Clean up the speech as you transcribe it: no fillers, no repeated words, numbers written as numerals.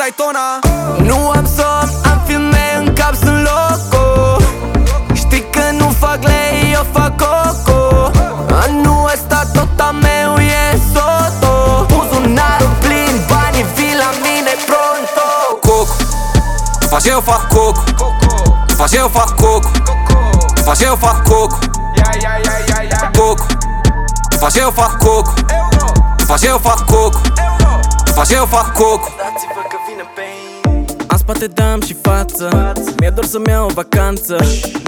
Daytona. Nu am somn, am filme în cap, sunt loco. Știi că nu fac lei, eu fac coco. Anul ăsta tot a meu e soto. Buzunarul plin, banii vin la mine pronto. Coco, tu faci, eu fac coco. Tu faci, eu fac coco. Tu faci, eu fac coco. Coco, tu faci, eu fac coco. Tu faci, eu fac coco. Tu faci, eu fac coco. Dați-vă că vine pain. În spate dam și față, mi-e dor să-mi iau o vacanță.